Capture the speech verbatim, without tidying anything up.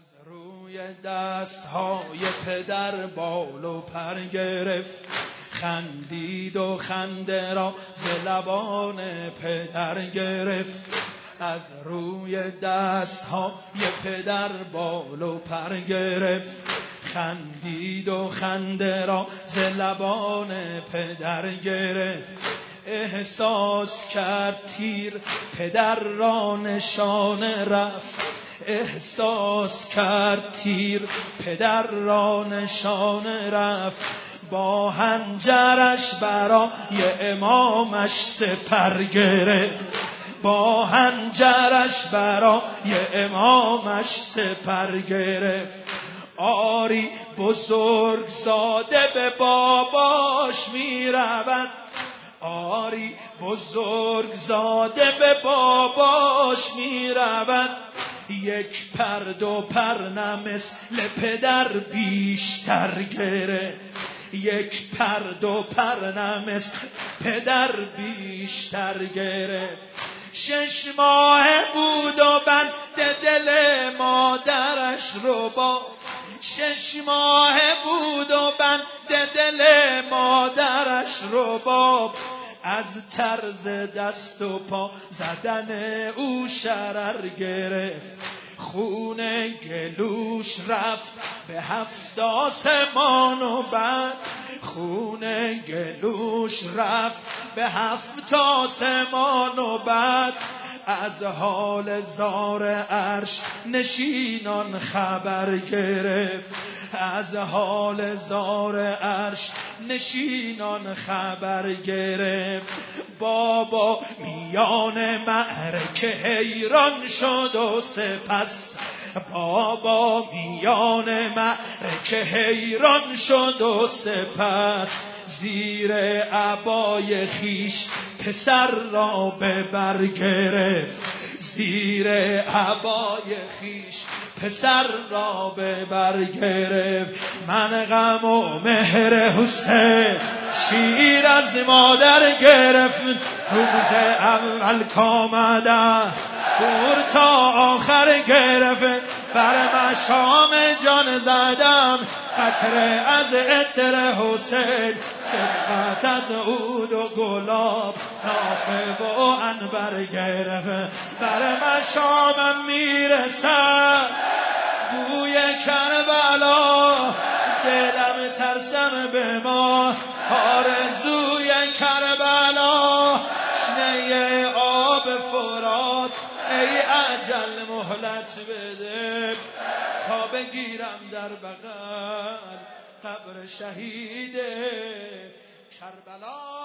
از روی دستهای پدر بال و پر گرفت، خندید و خنده را ز لبان پدر گرفت. از روی دستهای پدر بال و پر گرفت، خندید و خنده را ز لبان پدر گرفت. احساس کرد تیر پدر را نشانه رفت، احساس کرد تیر پدر را نشانه رفت. با حنجرش برای امامش سپر گرفت، با حنجرش برای امامش سپر گرفت. آری بزرگ زاده به باباش می رود، آری بزرگ زاده به باباش می رود. یک پر دو پر نه مثل پدر بیشتر گرفت، یک پر دو پر نه مثل پدر بیشتر گرفت. شش ماه بود و بند دل مادرش رو با، شش ماه بود و بند دل مادرش رو باب. از طرز دست و پا زدن او شرر گرفت، خون گلوش رفت به هفت آسمان و بعد، خون گلوش رفت به هفت آسمان و بعد. از حال زار عرش نشینان خبر گرفت، از حال زار عرش نشینان خبر گرفت. بابا میان معرکه حیران شد و سپس، بابا میان معرکه حیران شد و سپس. زیر عبای خیش پسر را به بر گرفت، زیر عبای خیش پسر را به بر گرفت. من غم و مهر حسین شیر از مادر گرفت، روز اول کامده دور تا آخر گرفت. بر مشام جان زدم قطره از عطر حسین، سبقت از عود و گلاب نافه و عنبر گرفت. بر مشامم میرسد بوی کربلا، دلم ترسم به ما آرزوی کربلا. شنه آب فرات ای اجل مهلت بده، تا بگیرم در بغل قبر شهید کربلا.